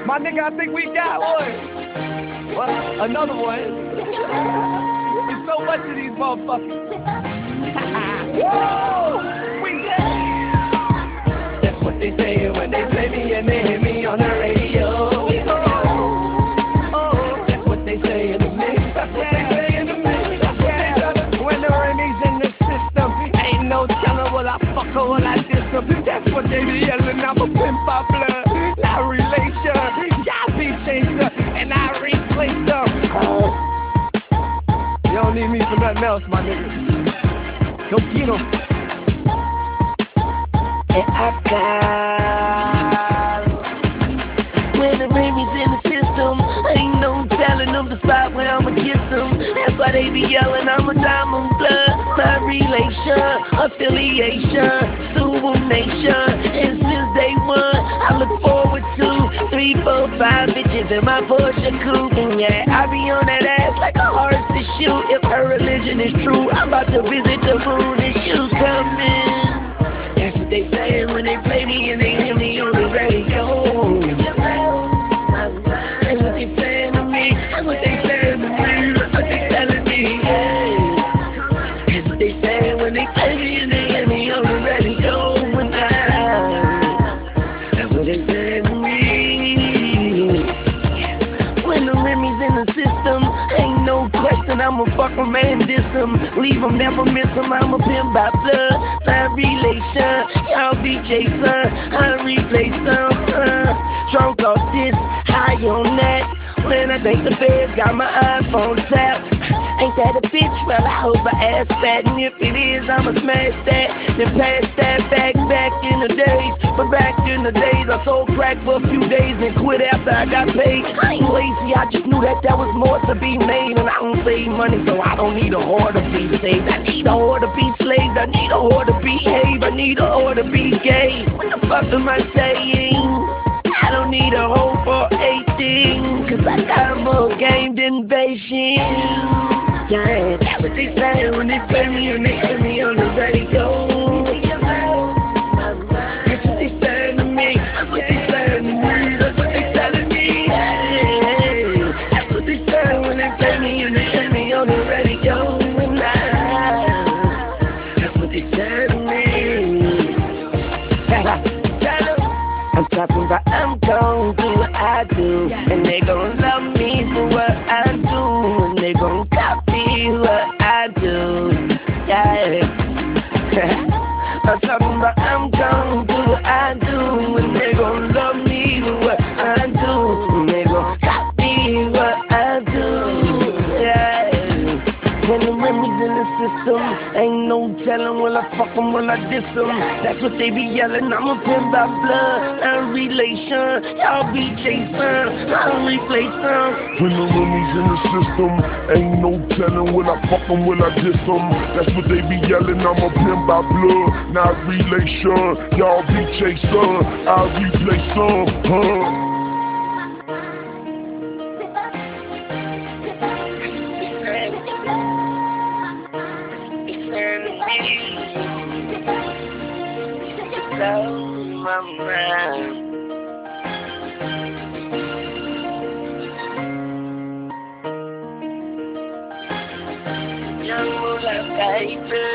My nigga, I think we got one. Well, another one. There's so much of these motherfuckers. Woo! We dead. That's what they say when they play me and they hit me on the radio. Oh, that's what they say in the mix. That's what they say in the mix. That's what they say. When the Remy's in the system, ain't no telling will I fuck or will I diss them. That's what they be yelling. I'm a pimp by blood, not relation. Y'all be chaser, and I replace them. You don't need me for nothing else, my nigga. Go get 'em. And I got when the Remy's in the system, ain't no telling them the spot where I'ma kiss them. That's why they be yelling I'm a diamond blood, my relation, affiliation, Subu Nation. And since day one, I look forward to 3, 4, 5 bitches in my Porsche coupe. And yeah, I be on that ass like a horse to shoot. If her religion is true, I'm about to visit the moon and shoot coming. That's what they say when they play me and they hear me on the radio. That's what they saying to me. That's what they saying to me. That's what they telling me. Hey. That's what they saying when they play me and they hear me on the radio. That's what they saying to me. When the Remy's in the system, ain't no question I'ma fuck 'em and diss 'em. Leave 'em, never miss 'em. I'm a pimp by blood, not relation. Y'all be Jason, I replace them. Drunk off this, high on that. When I think the feds got my iPhone tapped. Ain't that a bitch? Well, I hope I ass fat. And if it is, I'ma smash that. Then pass that back in the days. But back in the days, I sold crack for a few days and quit after I got paid. I ain't lazy, I just knew that there was more to be made. And I don't save money, so I don't need a whore to be saved. I need a whore to be slaved. I need a whore to behave. I need a whore to be gay. What the fuck am I saying? I don't need a hoe for 18, 'cause I got more game than Beijing. Yeah, that's what they say when they play me and they hear me on the radio. That's what they saying to me. That's what they saying to me. That's what they telling me. Yeah, that's what they say when they play me and they hear me on the radio. That's what they saying to me. I'm talking about I'm gon' do what I do, and they gon' love me for what I do, and they gon' copy what I do. Yeah. I'm talking about I'm gon' do what I do, and they gon' love me for what I do, and they gon' copy what I do. Yeah. When the Remy's in the system, ain't no telling will I fuck 'em, will I diss 'em. That's what they be yelling, I'm a pimp by blood, not relation. Y'all be chasing, I'll replace them. When the Remy's in the system, ain't no telling will I fuck 'em, will I diss 'em. That's what they be yelling, I'm a pimp by blood, not relation. Y'all be chasing, I'll replace some, Young Moolah, baby.